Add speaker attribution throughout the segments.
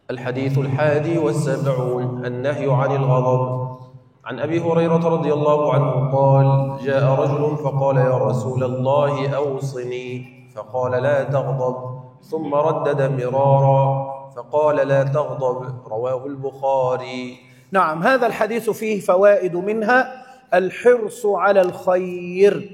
Speaker 1: الحديث 71 النهي عن الغضب. عن أبي هريرة رضي الله عنه قال: جاء رجل فقال: يا رسول الله أوصني، فقال: لا تغضب، ثم ردد مرارا فقال: لا تغضب. رواه البخاري.
Speaker 2: نعم، هذا الحديث فيه فوائد، منها الحرص على الخير.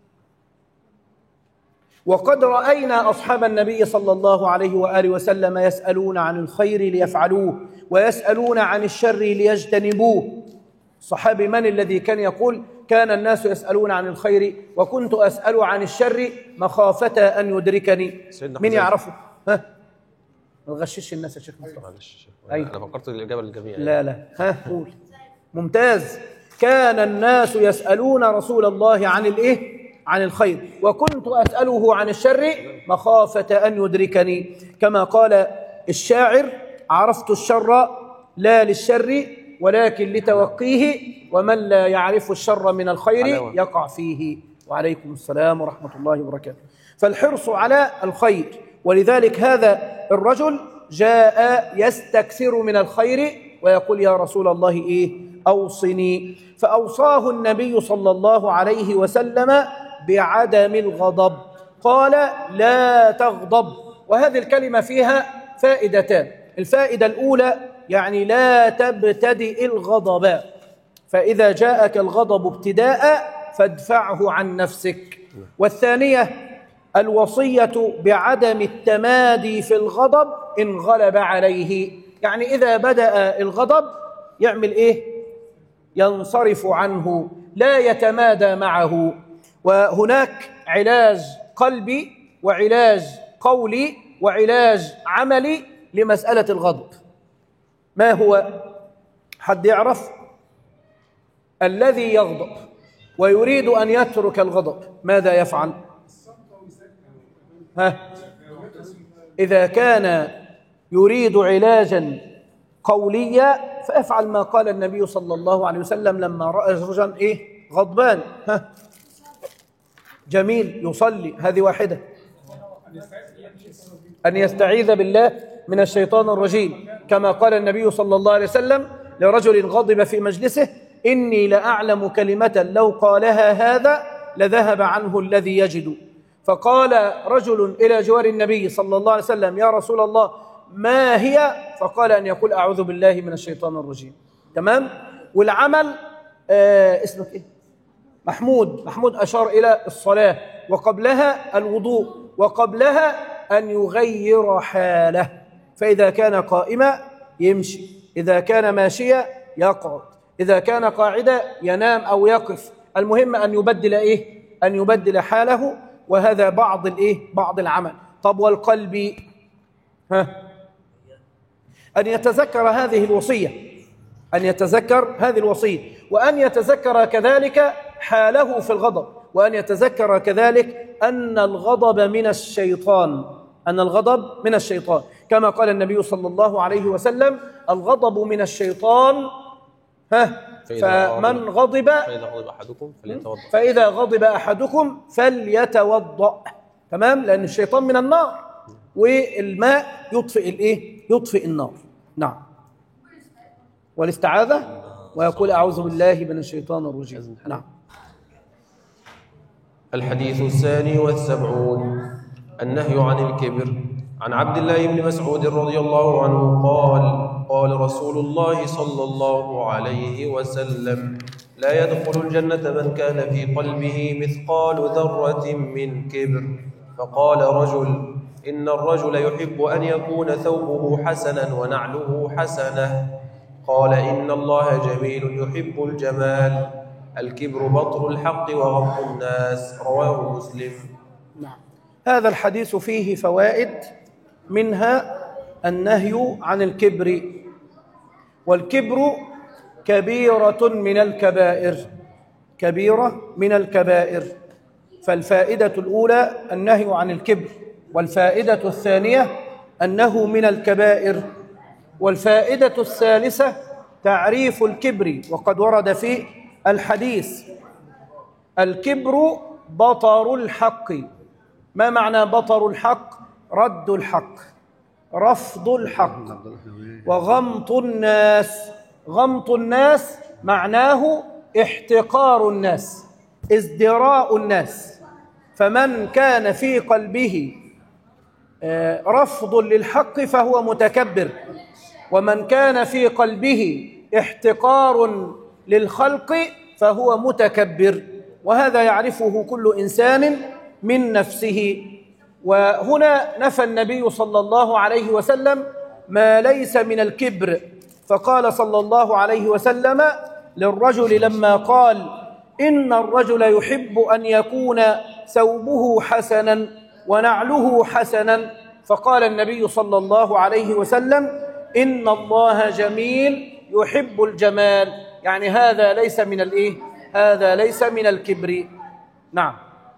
Speaker 2: وقد رأينا أصحاب النبي صلى الله عليه وآله وسلم يسألون عن الخير ليفعلوه، ويسألون عن الشر ليجتنبوه. الصحابي من الذي كان يقول: كان الناس يسألون عن الخير وكنت أسأل عن الشر مخافة أن يدركني؟ من يعرفه؟ ها؟ ما تغشش الناس يا شيخ مصطفى.
Speaker 1: أنا فكرت الإجابة للجميع.
Speaker 2: لا ها، قول. ممتاز. كان الناس يسألون رسول الله عن الإيه؟ عن الخير، وكنت أسأله عن الشر مخافة أن يدركني. كما قال الشاعر: عرفت الشر لا للشر ولكن لتوقيه، ومن لا يعرف الشر من الخير يقع فيه. وعليكم السلام ورحمة الله وبركاته. فالحرص على الخير، ولذلك هذا الرجل جاء يستكثر من الخير ويقول: يا رسول الله إيه؟ أوصني. فأوصاه النبي صلى الله عليه وسلم بعدم الغضب، قال: لا تغضب. وهذه الكلمة فيها فائدتان. الفائدة الأولى يعني لا تبتدئ الغضب، فإذا جاءك الغضب ابتداء فادفعه عن نفسك. والثانية الوصية بعدم التمادي في الغضب إن غلب عليه، يعني إذا بدأ الغضب يعمل إيه؟ ينصرف عنه، لا يتمادى معه. وهناك علاج قلبي وعلاج قولي وعلاج عملي لمسألة الغضب. ما هو؟ حد يعرف؟ الذي يغضب ويريد أن يترك الغضب ماذا يفعل؟ إذا كان يريد علاجا قوليا فافعل ما قال النبي صلى الله عليه وسلم لما رأى رجلا غضبان. جميل، يصلي. هذه واحدة. أن يستعيذ بالله من الشيطان الرجيم، كما قال النبي صلى الله عليه وسلم لرجل غضب في مجلسه: إني لأعلم كلمة لو قالها هذا لذهب عنه الذي يجد. فقال رجل إلى جوار النبي صلى الله عليه وسلم: يا رسول الله ما هي؟ فقال: أن يقول: أعوذ بالله من الشيطان الرجيم. تمام؟ والعمل اسمك إيه؟ محمود أشار إلى الصلاة، وقبلها الوضوء، وقبلها أن يغير حاله. فإذا كان قائما يمشي، إذا كان ماشيا يقعد، إذا كان قاعدا ينام أو يقف. المهم أن يبدل أن يبدل حاله. وهذا بعض العمل. طب والقلب؟ أن يتذكر هذه الوصية، أن يتذكر هذه الوصية، وأن يتذكر كذلك حاله في الغضب، وأن يتذكر كذلك أن الغضب من الشيطان، أن الغضب من الشيطان، كما قال النبي صلى الله عليه وسلم: الغضب من الشيطان. فمن غضب فإذا غضب أحدكم فليتوضأ. تمام؟ لأن الشيطان من النار، والماء يطفئ النار. نعم. والاستعاذة، ويقول: أعوذ بالله من الشيطان الرجيم. نعم.
Speaker 1: الحديث 72 النهي عن الكبر. عن عبد الله بن مسعود رضي الله عنه قال: قال رسول الله صلى الله عليه وسلم: لا يدخل الجنة من كان في قلبه مثقال ذرة من كبر. فقال رجل: إن الرجل يحب أن يكون ثوبه حسنا ونعله حسنة. قال: إن الله جميل يحب الجمال. الكبر بطر الحق وغض الناس. رواه مسلم.
Speaker 2: نعم. هذا الحديث فيه فوائد، منها النهي عن الكبر. والكبر كبيرة من الكبائر، كبيرة من الكبائر. فالفائدة الأولى النهي عن الكبر، والفائدة الثانية أنه من الكبائر، والفائدة الثالثة تعريف الكبر. وقد ورد في الحديث: الكبر بطر الحق. ما معنى بطر الحق؟ رد الحق، رفض الحق. وغمط الناس، غمط الناس معناه احتقار الناس، ازدراء الناس. فمن كان في قلبه رفض للحق فهو متكبر، ومن كان في قلبه احتقار للخلق فهو متكبر، وهذا يعرفه كل إنسان من نفسه. وهنا نفى النبي صلى الله عليه وسلم ما ليس من الكبر، فقال صلى الله عليه وسلم للرجل لما قال إن الرجل يحب أن يكون ثوبه حسنا ونعله حسنا، فقال النبي صلى الله عليه وسلم إن الله جميل يحب الجمال، يعني هذا ليس من الإيه؟ هذا ليس من الكبر. نعم.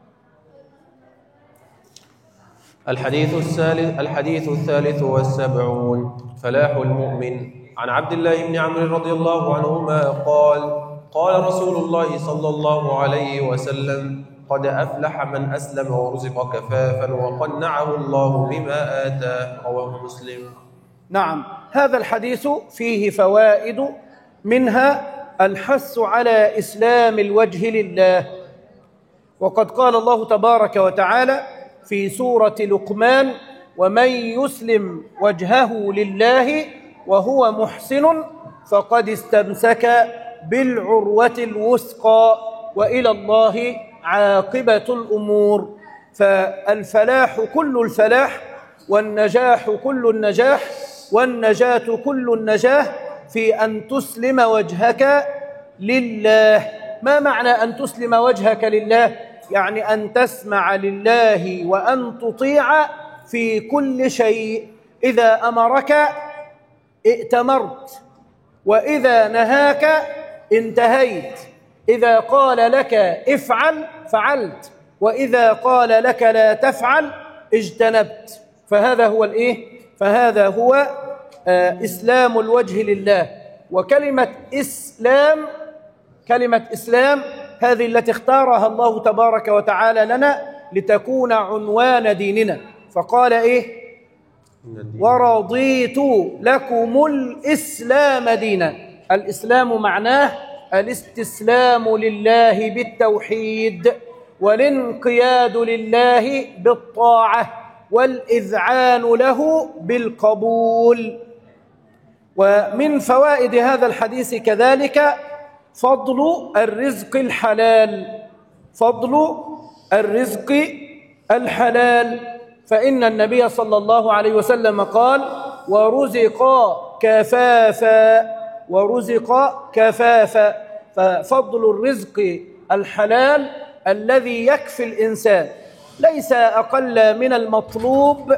Speaker 1: الحديث الثالث والسبعون فلاح المؤمن. عن عبد الله بن عمرو رضي الله عنهما قال رسول الله صلى الله عليه وسلم قد أفلح من أسلم ورزق كفافا وقنعه الله بما آتاه، رواه مسلم.
Speaker 2: نعم، هذا الحديث فيه فوائد، منها الحث على إسلام الوجه لله. وقد قال الله تبارك وتعالى في سورة لقمان ومن يسلم وجهه لله وهو محسن فقد استمسك بالعروة الوثقى وإلى الله عاقبة الأمور. فالفلاح كل الفلاح، والنجاح كل النجاح، والنجاة كل النجاة في أن تسلم وجهك لله. ما معنى أن تسلم وجهك لله؟ يعني أن تسمع لله وأن تطيع في كل شيء. إذا أمرك ائتمرت، وإذا نهاك انتهيت، إذا قال لك افعل فعلت، وإذا قال لك لا تفعل اجتنبت. فهذا هو الإيه؟ فهذا هو إسلام الوجه لله. وكلمة إسلام، كلمة إسلام هذه التي اختارها الله تبارك وتعالى لنا لتكون عنوان ديننا، فقال إيه؟ ورضيت لكم الإسلام دينا. الإسلام معناه الاستسلام لله بالتوحيد، والانقياد لله بالطاعة، والإذعان له بالقبول. ومن فوائد هذا الحديث كذلك فضل الرزق الحلال، فضل الرزق الحلال. فإن النبي صلى الله عليه وسلم قال ورزق كفافا، ورزق كفافا. ففضل الرزق الحلال الذي يكفي الإنسان ليس أقل من المطلوب،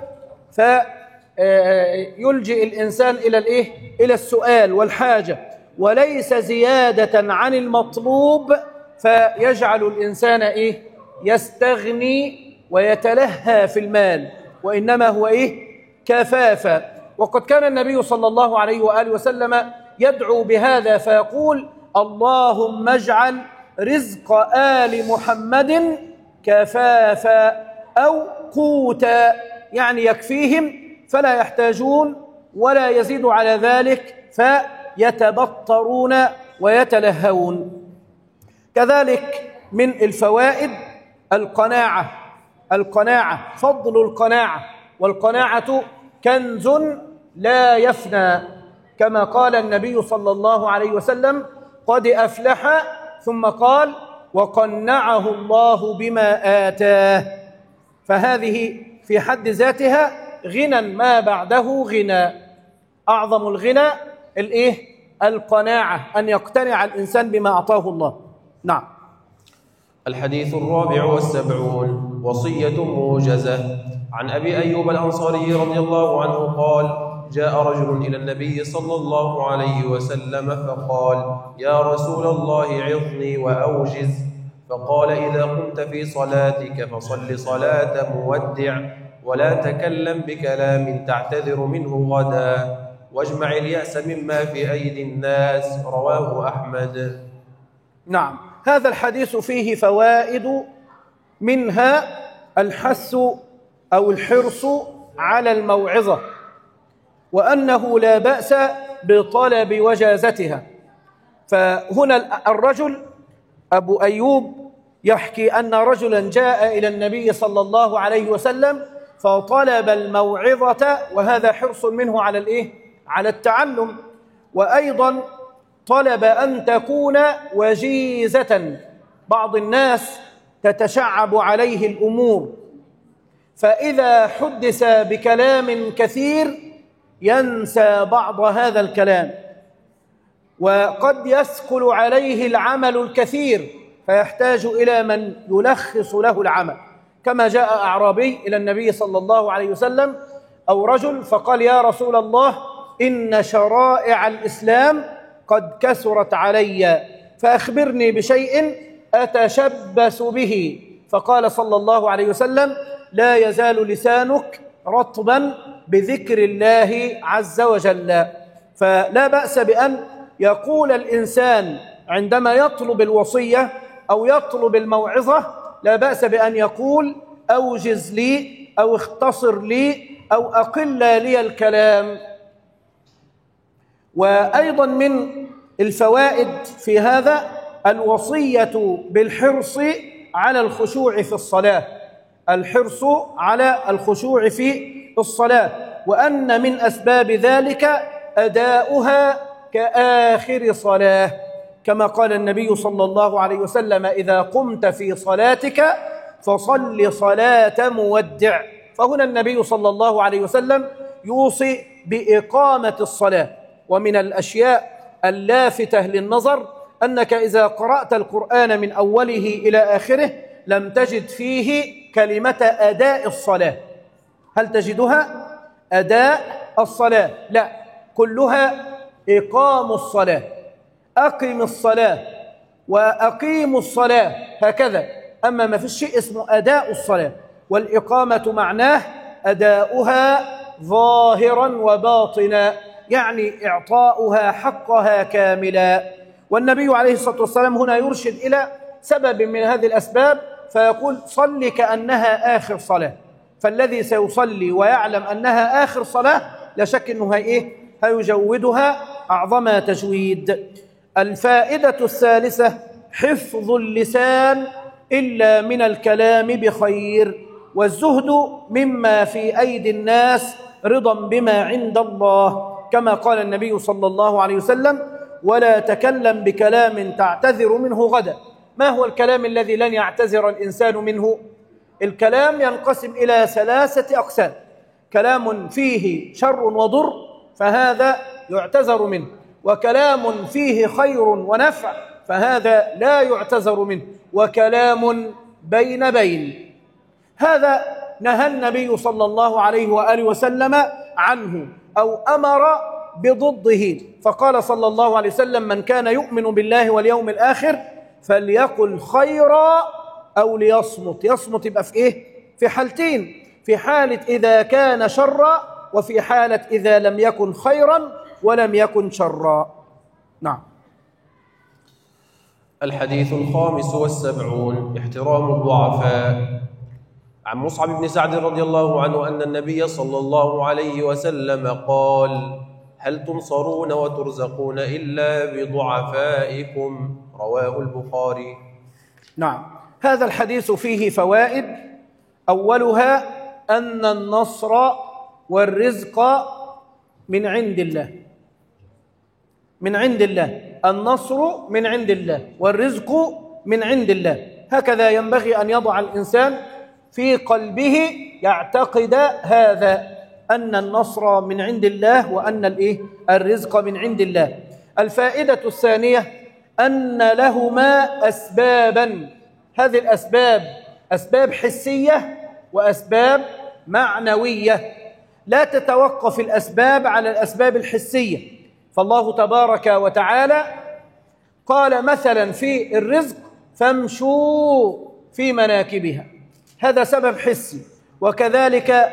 Speaker 2: فيلجئ الإنسان إلى الإيه؟ إلى السؤال والحاجة، وليس زيادة عن المطلوب فيجعل الإنسان إيه؟ يستغني ويتلهى في المال، وإنما هو إيه؟ كفافا. وقد كان النبي صلى الله عليه وآله وسلم يدعو بهذا فيقول اللهم اجعل رزق آل محمد كفافا أو قوتا، يعني يكفيهم فلا يحتاجون ولا يزيد على ذلك فيتبطرون ويتلهون. كذلك من الفوائد القناعة، القناعة، فضل القناعة. والقناعة كنز لا يفنى، كما قال النبي صلى الله عليه وسلم قد أفلح، ثم قال وقنعه الله بما آتاه. فهذه في حد ذاتها غنى ما بعده غنى. أعظم الغنى الإيه؟ القناعة، أن يقتنع الإنسان بما أعطاه الله. نعم.
Speaker 1: الحديث الرابع والسبعون وصية موجزة. عن أبي أيوب الأنصاري رضي الله عنه قال جاء رجل إلى النبي صلى الله عليه وسلم فقال يا رسول الله عظني وأوجز. فقال إذا قمت في صلاتك فصل صلاة مودع، ولا تكلم بكلام تعتذر منه غدا، واجمع اليأس مما في أيدي الناس، رواه أحمد.
Speaker 2: نعم، هذا الحديث فيه فوائد، منها الحث أو الحرص على الموعظة، وأنه لا بأس بطلب وجازتها. فهنا الرجل أبو أيوب يحكي أن رجلا جاء إلى النبي صلى الله عليه وسلم فطلب الموعظة، وهذا حرص منه على على التعلم، وأيضا طلب أن تكون وجيزة. بعض الناس تتشعب عليه الأمور، فإذا حدث بكلام كثير ينسى بعض هذا الكلام، وقد يثقل عليه العمل الكثير فيحتاج إلى من يلخص له العمل، كما جاء أعرابي إلى النبي صلى الله عليه وسلم أو رجل فقال: يا رسول الله، إن شرائع الإسلام قد كثرت علي، فأخبرني بشيء أتشبث به. فقال صلى الله عليه وسلم: لا يزال لسانك رطبا بذكر الله عز وجل. فلا بأس بأن يقول الإنسان عندما يطلب الوصية أو يطلب الموعظة، لا بأس بأن يقول: أوجز لي، أو اختصر لي، أو أقل لي الكلام. وأيضا من الفوائد في هذا الوصية بالحرص على الخشوع في الصلاة، الحرص على الخشوع في الصلاة، وأن من أسباب ذلك أداؤها كآخر صلاة، كما قال النبي صلى الله عليه وسلم: إذا قمت في صلاتك فصل صلاة مودع. فهنا النبي صلى الله عليه وسلم يوصي بإقامة الصلاة. ومن الأشياء اللافتة للنظر أنك إذا قرأت القرآن من أوله إلى آخره لم تجد فيه كلمة أداء الصلاة. هل تجدها؟ أداء الصلاة؟ لا، كلها إقام الصلاة، أقم الصلاة وأقيم الصلاة، هكذا. أما ما في شيء اسمه أداء الصلاة، والإقامة معناه أداؤها ظاهرا وباطنا، يعني إعطاؤها حقها كاملا. والنبي عليه الصلاة والسلام هنا يرشد إلى سبب من هذه الأسباب، فيقول: صل كأنها آخر صلاة. فالذي سيصلي ويعلم أنها آخر صلاة لا شك أنه هيجودها أعظم تجويد. الفائدة الثالثة: حفظ اللسان إلا من الكلام بخير، والزهد مما في أيدي الناس رضا بما عند الله، كما قال النبي صلى الله عليه وسلم: ولا تكلم بكلام تعتذر منه غدا. ما هو الكلام الذي لن يعتذر الإنسان منه؟ الكلام ينقسم إلى 3 أقسام: كلام فيه شر وضر فهذا يعتذر منه، وكلام فيه خير ونفع فهذا لا يعتذر منه، وكلام بين بين. هذا نهى النبي صلى الله عليه وآله وسلم عنه أو أمر بضده، فقال صلى الله عليه وسلم: من كان يؤمن بالله واليوم الآخر فليقل خيرا أو ليصمت. يصمت يبقى في إيه؟ في حالتين: في حالة إذا كان شرا، وفي حالة إذا لم يكن خيرا ولم يكن شرا. نعم.
Speaker 1: الحديث 75: احترام الضعفاء. عن مصعب بن سعد رضي الله عنه أن النبي صلى الله عليه وسلم قال: هل تنصرون وترزقون إلا بضعفائكم؟ رواه البخاري.
Speaker 2: نعم، هذا الحديث فيه فوائد. أولها أن النصر والرزق من عند الله، من عند الله. النصر من عند الله والرزق من عند الله، هكذا ينبغي أن يضع الإنسان في قلبه، يعتقد هذا، أن النصر من عند الله وأن الرزق من عند الله. الفائدة الثانية أن لهما أسبابا، هذه الأسباب أسباب حسية وأسباب معنوية، لا تتوقف الأسباب على الأسباب الحسية. فالله تبارك وتعالى قال مثلا في الرزق: فامشوا في مناكبها، هذا سبب حسي. وكذلك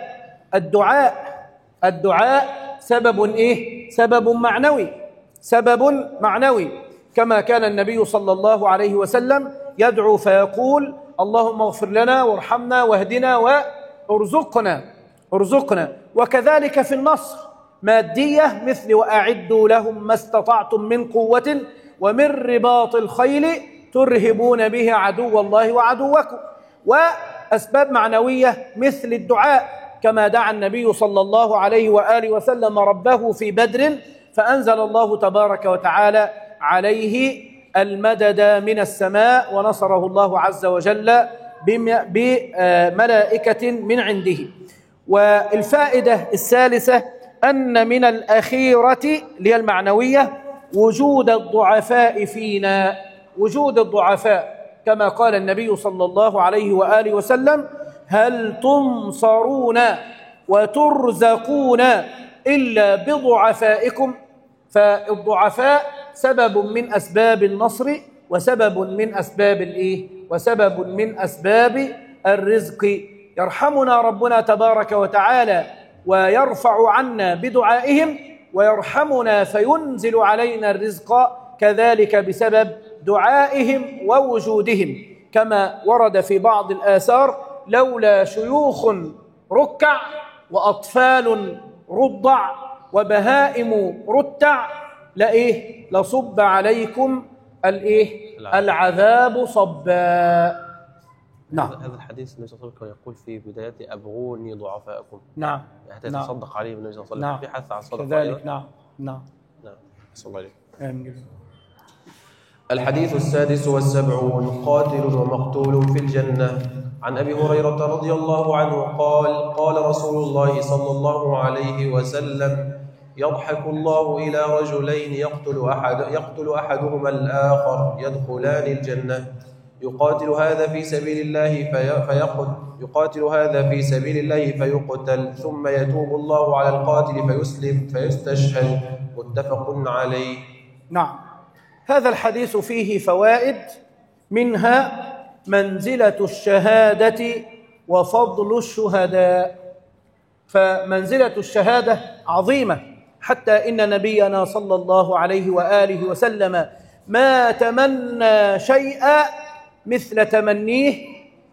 Speaker 2: الدعاء سبب سبب معنوي، سبب معنوي، كما كان النبي صلى الله عليه وسلم يدعو فيقول: اللهم اغفر لنا وارحمنا واهدنا وارزقنا. وكذلك في النصر، مادية مثل وأعدوا لهم ما استطعتم من قوة ومن رباط الخيل ترهبون به عدو الله وعدوكم، وأسباب معنوية مثل الدعاء كما دعا النبي صلى الله عليه وآله وسلم ربه في بدر فأنزل الله تبارك وتعالى عليه المدد من السماء ونصره الله عز وجل بملائكة من عنده. والفائدة الثالثة أن من الأخيرة اللي المعنوية وجود الضعفاء فينا، وجود الضعفاء كما قال النبي صلى الله عليه وآله وسلم: هل تنصرون وترزقون إلا بضعفائكم. فالضعفاء سبب من أسباب النصر وسبب من أسباب وسبب من أسباب الرزق. يرحمنا ربنا تبارك وتعالى ويرفع عنا بدعائهم، ويرحمنا فينزل علينا الرزق كذلك بسبب دعائهم ووجودهم، كما ورد في بعض الآثار: لولا شيوخ ركع وأطفال رضع وبهائم رتع لصب عليكم العذاب صبا. نعم.
Speaker 1: هذا الحديث النبي صلى الله عليه وسلم يقول في بدايته: أبغوني ضعفاءكم.
Speaker 2: نعم.
Speaker 1: حتى يتصدق عليه النبي صلى الله عليه وسلم.
Speaker 2: نعم.
Speaker 1: في حث على الصدقة
Speaker 2: كذلك. نعم. نعم.
Speaker 1: نعم. صلى الله عليه.
Speaker 2: آمين.
Speaker 1: الحديث السادس والسبعون: قاتل ومقتول في الجنة. عن أبي هريرة رضي الله عنه قال: قال رسول الله صلى الله عليه وسلم: يضحك الله إلى رجلين يقتل أحدهما الآخر يدخلان الجنة، يقاتل هذا في سبيل الله فيقتل، ثم يتوب الله على القاتل فيسلم فيستشهد. متفق عليه.
Speaker 2: نعم. هذا الحديث فيه فوائد، منها منزلة الشهادة وفضل الشهداء. فمنزلة الشهادة عظيمة، حتى إن نبينا صلى الله عليه وآله وسلم ما تمنى شيئا مثل تمنيه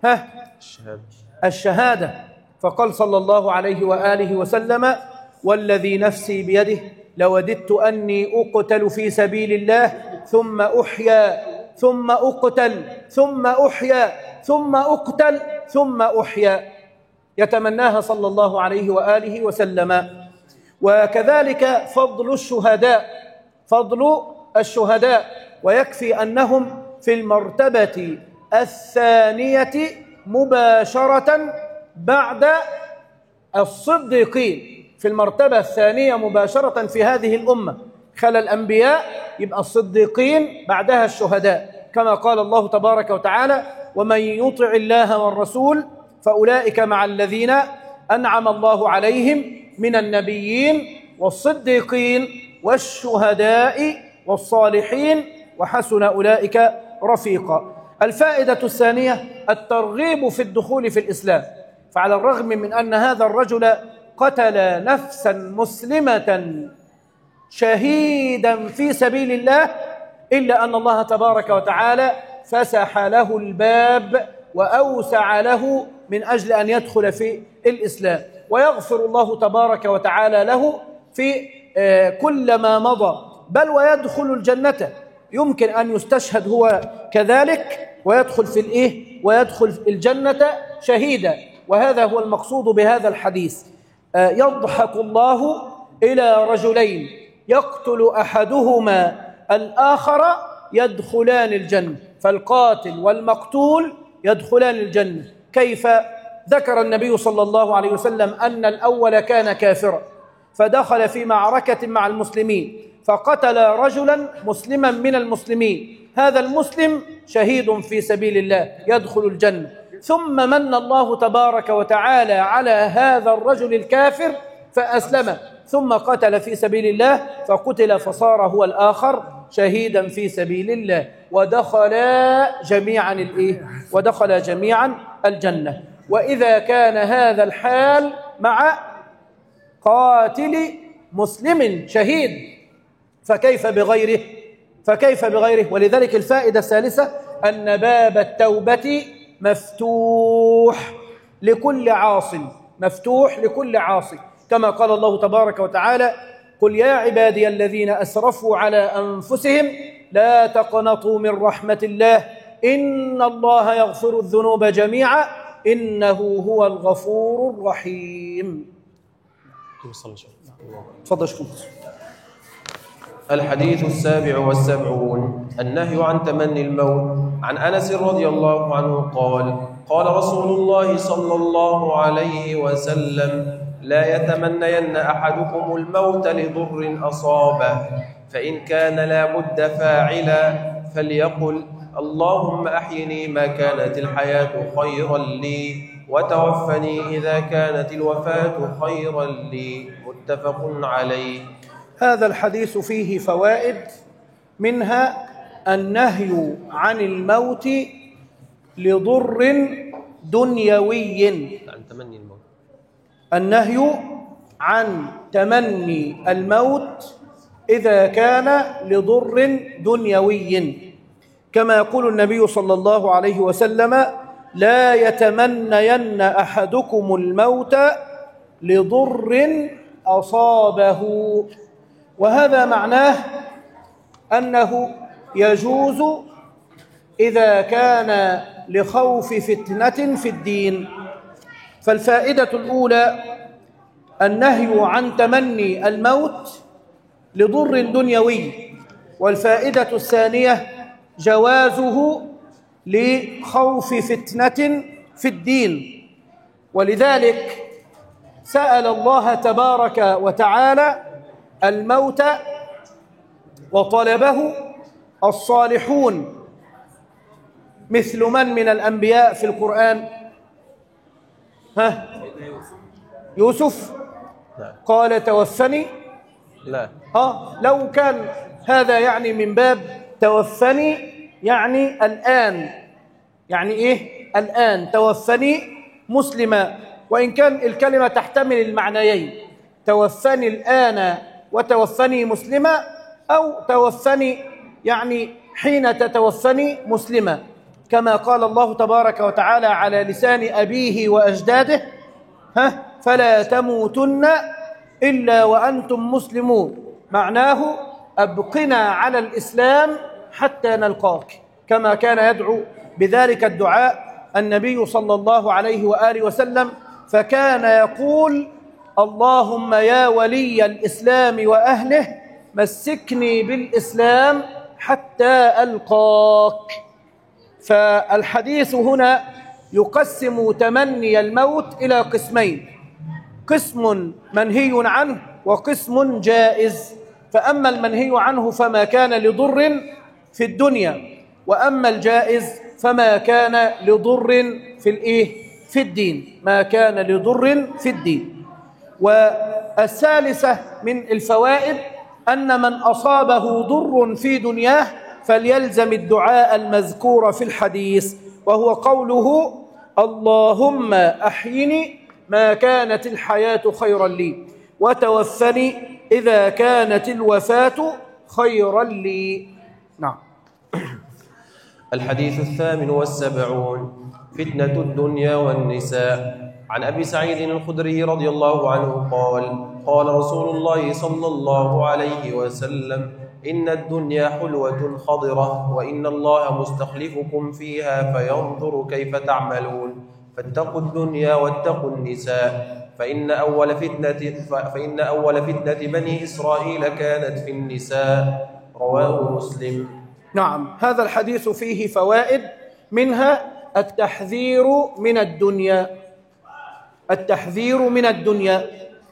Speaker 2: الشهادة. فقال صلى الله عليه وآله وسلم: والذي نفسي بيده لوددت أني أقتل في سبيل الله ثم أحيا ثم أقتل ثم أحيا ثم أقتل ثم أحيا، يتمناها صلى الله عليه وآله وسلم. وكذلك فضل الشهداء، ويكفي أنهم في المرتبة الثانية مباشرة بعد الصديقين، في المرتبة الثانية مباشرة في هذه الأمة، خلى الأنبياء يبقى الصديقين بعدها الشهداء، كما قال الله تبارك وتعالى: ومن يطع الله والرسول فأولئك مع الذين أنعم الله عليهم من النبيين والصديقين والشهداء والصالحين وحسن أولئك رفيقا. الفائدة الثانية الترغيب في الدخول في الإسلام. فعلى الرغم من أن هذا الرجل قتل نفسا مسلمة شهيدا في سبيل الله، إلا أن الله تبارك وتعالى فسح له الباب وأوسع له من أجل أن يدخل في الإسلام، ويغفر الله تبارك وتعالى له في كل ما مضى، بل ويدخل الجنة. يمكن أن يستشهد هو كذلك ويدخل الجنة شهيدا. وهذا هو المقصود بهذا الحديث. يضحك الله إلى رجلين يقتل أحدهما الآخر يدخلان الجنة، فالقاتل والمقتول يدخلان الجنة. كيف؟ ذكر النبي صلى الله عليه وسلم أن الأول كان كافرا فدخل في معركة مع المسلمين فقتل رجلا مسلما من المسلمين، هذا المسلم شهيد في سبيل الله يدخل الجنة. ثم من الله تبارك وتعالى على هذا الرجل الكافر فأسلم، ثم قتل في سبيل الله فقتل فصار هو الآخر شهيدا في سبيل الله، ودخل جميعا الجنة. وإذا كان هذا الحال مع قاتل مسلم شهيد فكيف بغيره؟ ولذلك الفائدة الثالثة أن باب التوبة مفتوح لكل عاص، كما قال الله تبارك وتعالى: قل يا عبادي الذين أسرفوا على أنفسهم لا تقنطوا من رحمة الله إن الله يغفر الذنوب جميعا إنه هو الغفور الرحيم. تفضل شكرا.
Speaker 1: الحديث 77 النهي عن تمني الموت. عن أنس رضي الله عنه قال: قال رسول الله صلى الله عليه وسلم: لا يتمنين أحدكم الموت لضر أصابه، فإن كان لا بد فاعلا فليقل: اللهم أحيني ما كانت الحياة خيرا لي وتوفني إذا كانت الوفاة خيرا لي. متفق عليه.
Speaker 2: هذا الحديث فيه فوائد، منها النهي عن الموت لضر دنيوي.
Speaker 1: عن تمني الموت.
Speaker 2: النهي عن تمني الموت إذا كان لضر دنيوي، كما يقول النبي صلى الله عليه وسلم: لا يتمنين أحدكم الموت لضر أصابه. وهذا معناه أنه يجوز إذا كان لخوف فتنة في الدين. فالفائدة الأولى النهي عن تمني الموت لضر دنيوي، والفائدة الثانية جوازه لخوف فتنة في الدين. ولذلك سأل الله تبارك وتعالى الموت وطلبه الصالحون، مثل من الأنبياء في القرآن؟ يوسف قال: توفني.
Speaker 1: لا.
Speaker 2: لو كان هذا يعني من باب توفني يعني الآن، يعني إيه الآن؟ توفني مسلما، وإن كان الكلمة تحتمل المعنيين: توفني الآن وتوفني مسلما، أو توفني يعني حين تتوفني مسلما، كما قال الله تبارك وتعالى على لسان أبيه وأجداده: فلا تموتن إلا وأنتم مسلمون. معناه أبقنا على الإسلام حتى نلقاك، كما كان يدعو بذلك الدعاء النبي صلى الله عليه وآله وسلم، فكان يقول: اللهم يا ولي الإسلام وأهله مسكني بالإسلام حتى ألقاك. فالحديث هنا يقسم تمني الموت إلى قسمين: قسم منهي عنه وقسم جائز. فأما المنهي عنه فما كان لضر في الدنيا، وأما الجائز فما كان لضر في الدين، ما كان لضر في الدين. والثالثة من الفوائد أن من أصابه ضر في دنياه فليلزم الدعاء المذكور في الحديث، وهو قوله: اللهم أحيني ما كانت الحياة خيرا لي وتوفني إذا كانت الوفاة خيرا لي. نعم.
Speaker 1: الحديث 78 فتنة الدنيا والنساء. عن أبي سعيد الخدري رضي الله عنه قال: قال رسول الله صلى الله عليه وسلم: إن الدنيا حلوة خضرة، وإن الله مستخلفكم فيها فينظر كيف تعملون، فاتقوا الدنيا واتقوا النساء، فإن أول فتنة بني إسرائيل كانت في النساء. رواه مسلم.
Speaker 2: نعم. هذا الحديث فيه فوائد، منها التحذير من الدنيا، التحذير من الدنيا.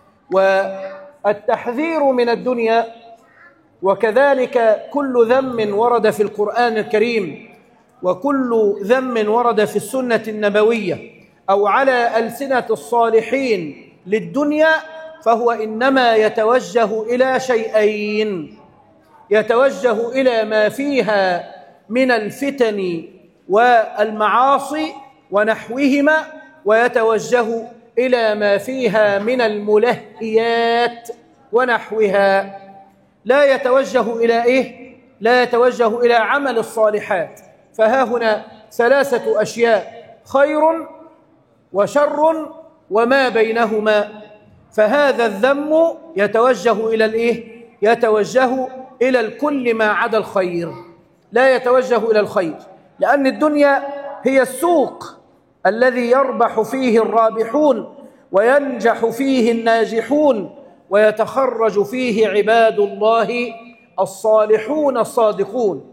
Speaker 2: والتحذير من الدنيا وكذلك كل ذم ورد في القرآن الكريم وكل ذم ورد في السنة النبوية أو على ألسنة الصالحين للدنيا، فهو إنما يتوجه إلى شيئين: يتوجه إلى ما فيها من الفتن والمعاصي ونحوهما، ويتوجه إلى ما فيها من الملهيات ونحوها. لا يتوجه إلى لا يتوجه إلى عمل الصالحات. فها هنا 3 أشياء: خير وشر وما بينهما. فهذا الذم يتوجه إلى الإيه؟ يتوجه إلى الكل ما عدا الخير، لا يتوجه إلى الخير، لأن الدنيا هي السوق الذي يربح فيه الرابحون وينجح فيه الناجحون ويتخرج فيه عباد الله الصالحون الصادقون.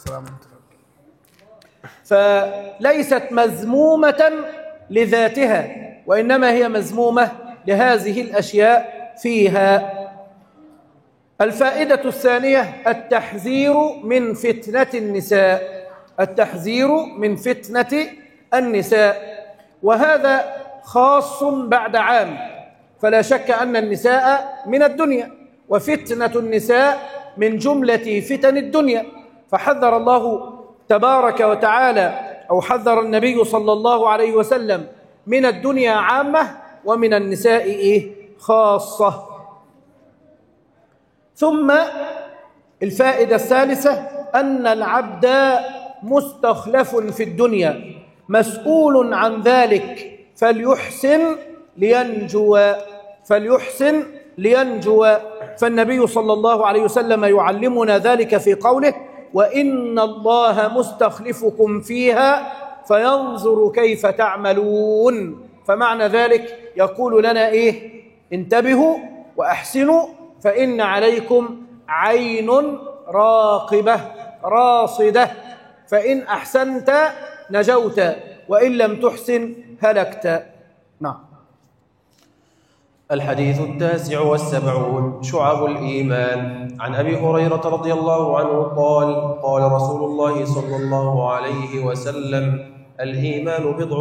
Speaker 2: فليست مذمومة لذاتها، وإنما هي مذمومة لهذه الأشياء فيها. الفائدة الثانية التحذير من فتنة النساء، التحذير من فتنة النساء، وهذا خاص بعد عام، فلا شك أن النساء من الدنيا، وفتنة النساء من جملة فتن الدنيا، فحذر الله تبارك وتعالى أو حذر النبي صلى الله عليه وسلم من الدنيا عامة ومن النساء خاصة. ثم الفائدة الثالثة أن العبد مستخلف في الدنيا مسؤول عن ذلك، فليحسن لينجو. فالنبي صلى الله عليه وسلم يعلمنا ذلك في قوله: وإن الله مستخلفكم فيها فينظر كيف تعملون. فمعنى ذلك يقول لنا انتبهوا وأحسنوا، فإن عليكم عين راقبة راصدة، فإن أحسنت نجوت وإن لم تحسن هلكت. نعم.
Speaker 1: الحديث 79 شعب الإيمان. عن أبي هريرة رضي الله عنه قال: قال رسول الله صلى الله عليه وسلم: الإيمان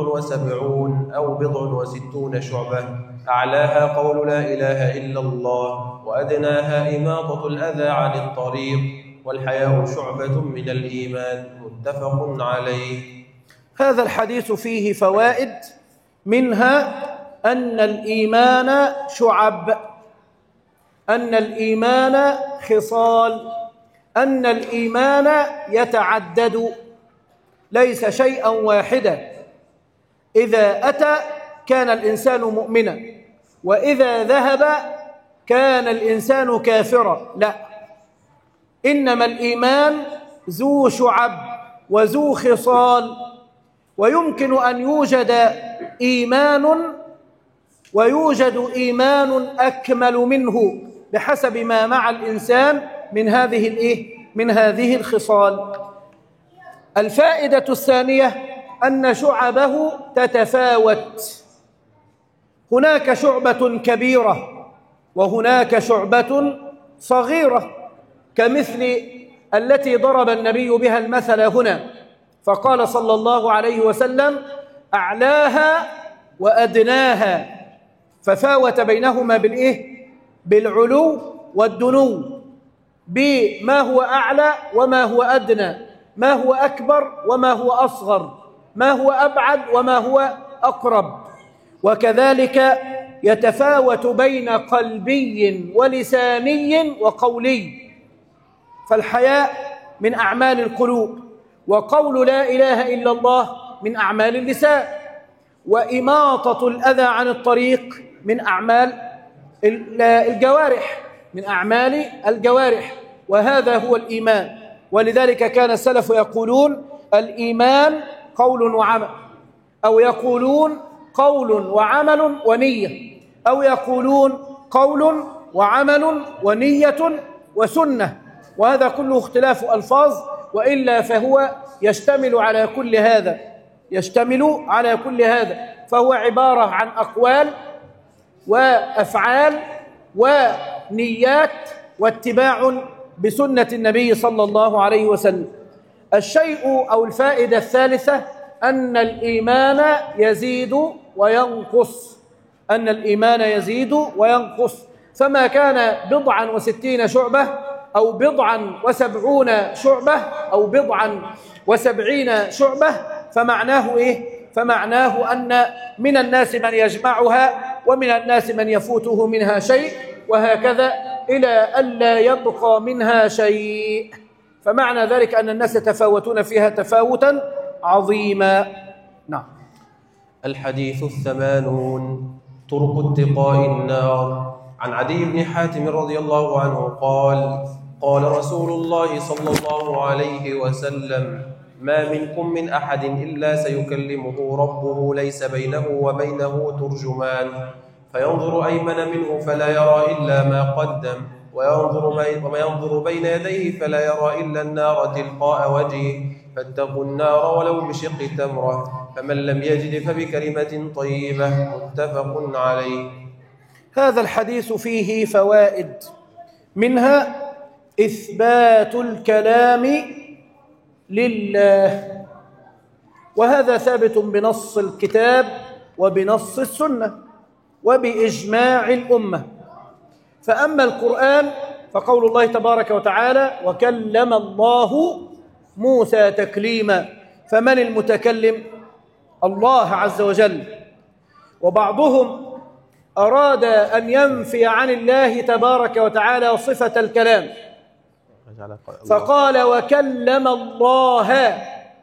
Speaker 1: 77 أو 67 شعبة، أعلاها قول لا إله إلا الله، وأدناها إماطة الأذى عن الطريق، والحياء شعبة من الإيمان. متفق عليه.
Speaker 2: هذا الحديث فيه فوائد، منها أن الإيمان شعب، أن الإيمان خصال، أن الإيمان يتعدد، ليس شيئا واحدا. إذا أتى كان الإنسان مؤمنا، وإذا ذهب كان الإنسان كافرا. لا، إنما الإيمان ذو شعب وذو خصال، ويمكن أن يوجد إيمان ويوجد إيمان أكمل منه بحسب ما مع الإنسان من هذه الخصال. الفائدة الثانية أن شعبه تتفاوت، هناك شعبة كبيرة وهناك شعبة صغيرة، كمثل التي ضرب النبي بها المثل هنا، فقال صلى الله عليه وسلم: أعلاها وأدناها، ففاوت بينهما بالعلو والدنو، بما هو أعلى وما هو أدنى، ما هو أكبر وما هو أصغر، ما هو أبعد وما هو أقرب. وكذلك يتفاوت بين قلبي ولساني وقولي، فالحياء من أعمال القلوب، وقول لا إله إلا الله من أعمال اللسان، وإماطة الأذى عن الطريق من أعمال الجوارح، من أعمال الجوارح، وهذا هو الإيمان. ولذلك كان السلف يقولون: الإيمان قول وعمل، أو يقولون قول وعمل ونية، أو يقولون قول وعمل ونية وسنة، وهذا كله اختلاف ألفاظ، وإلا فهو يشتمل على كل هذا، فهو عبارة عن أقوال وأفعال ونيات واتباع بسنة النبي صلى الله عليه وسلم. الشيء أو الفائدة الثالثة أن الإيمان يزيد وينقص، أن الإيمان يزيد وينقص، فما كان 69 شعبة أو 70 شعبة أو 70 شعبة فمعناه فمعناه أن من الناس من يجمعها ومن الناس من يفوته منها شيء، وهكذا إلى ألا يبقى منها شيء. فمعنى ذلك أن الناس يتفاوتون فيها تفاوتا عظيما. نعم.
Speaker 1: الحديث 80 طرق اتقاء النار. عن عدي بن حاتم رضي الله عنه قال: قال رسول الله صلى الله عليه وسلم: ما منكم من أحد إلا سيكلمه ربه ليس بينه وبينه ترجمان، فينظر أيمن منه فلا يرى إلا ما قدم، وينظر بين يديه فلا يرى إلا النار تلقاء وجهه، فاتقوا النار ولو بشق تمرة، فمن لم يجد فبكلمة طيبة. متفق عليه.
Speaker 2: هذا الحديث فيه فوائد، منها إثبات الكلام لله، وهذا ثابت بنص الكتاب وبنص السنة وبإجماع الأمة. فأما القرآن فقول الله تبارك وتعالى: وكلم الله موسى تكليما، فمن المتكلم؟ الله عز وجل. وبعضهم أراد أن ينفي عن الله تبارك وتعالى صفة الكلام فقال: وكلم الله،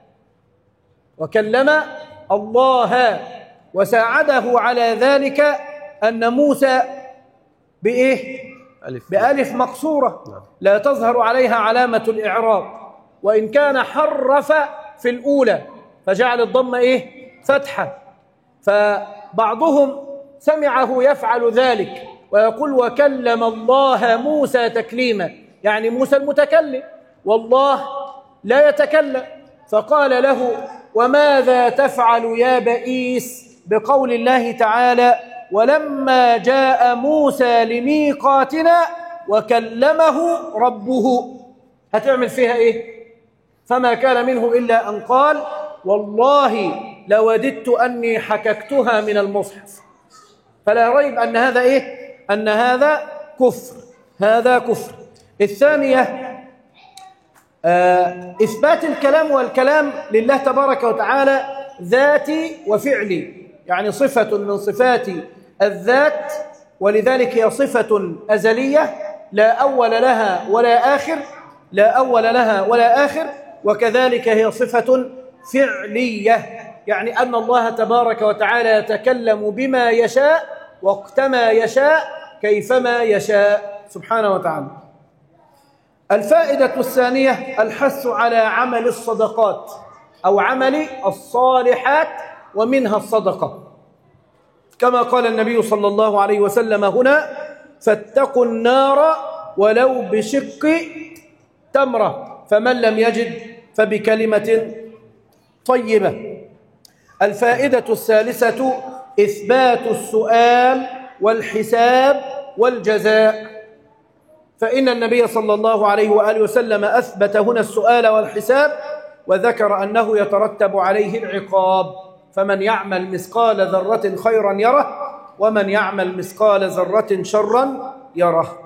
Speaker 2: وكلم الله، وساعده على ذلك أن موسى بإيه؟ بألف مقصورة لا تظهر عليها علامة الإعراب، وإن كان حرف في الأولى فجعل الضم إيه؟ فتحة. فبعضهم سمعه يفعل ذلك ويقول: وكلم الله موسى تكليما، يعني موسى المتكلم والله لا يتكلم. فقال له: وماذا تفعل يا بئيس بقول الله تعالى: ولما جاء موسى لميقاتنا وكلمه ربه؟ هتعمل فيها إيه؟ فما كان منه إلا أن قال: والله لوددت أني حككتها من المصحف. فلا ريب أن هذا إيه؟ أن هذا كفر، هذا كفر. الثانية إثبات الكلام، والكلام لله تبارك وتعالى ذاتي وفعلي، يعني صفة من صفات الذات، ولذلك هي صفة أزلية لا أول لها ولا آخر، لا أول لها ولا آخر. وكذلك هي صفة فعلية، يعني أن الله تبارك وتعالى يتكلم بما يشاء وقتما يشاء كيفما يشاء سبحانه وتعالى. الفائدة الثانية الحث على عمل الصدقات أو عمل الصالحات، ومنها الصدقة، كما قال النبي صلى الله عليه وسلم هنا: فاتقوا النار ولو بشق تمرة، فمن لم يجد فبكلمة طيبة. الفائدة الثالثة إثبات السؤال والحساب والجزاء، فإن النبي صلى الله عليه وآله وسلم أثبت هنا السؤال والحساب، وذكر أنه يترتب عليه العقاب، فمن يعمل مثقال ذرة خيرا يره، ومن يعمل مثقال ذرة شرا يره.